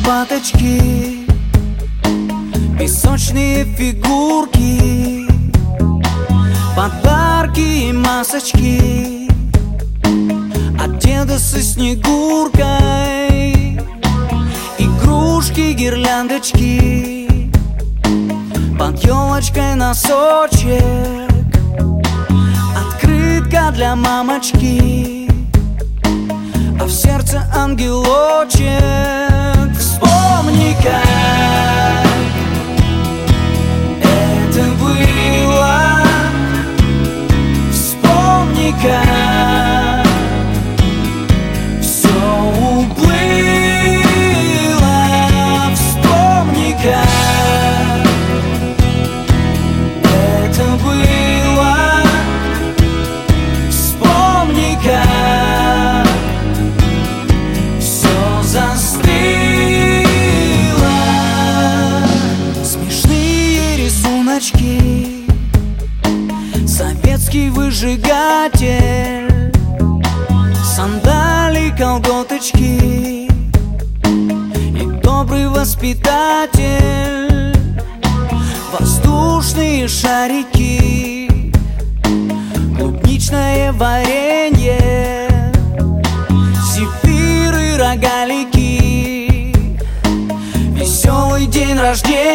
лопаточки, песочные фигурки, подарки и масочки от деда со Снегуркой, игрушки, гирляндочки, под елочкой носочек, открытка для мамочки, а в сердце ангелочек. Вспомни, как это было, вспомни, как все уплыло, вспомни, как это было, вспомни, как все застыло. Смешные рисуночки, советский выжигатель, сандали, колготочки и добрый воспитатель, воздушные шарики, клубничное варенье, зефиры, рогалики, веселый день рождения.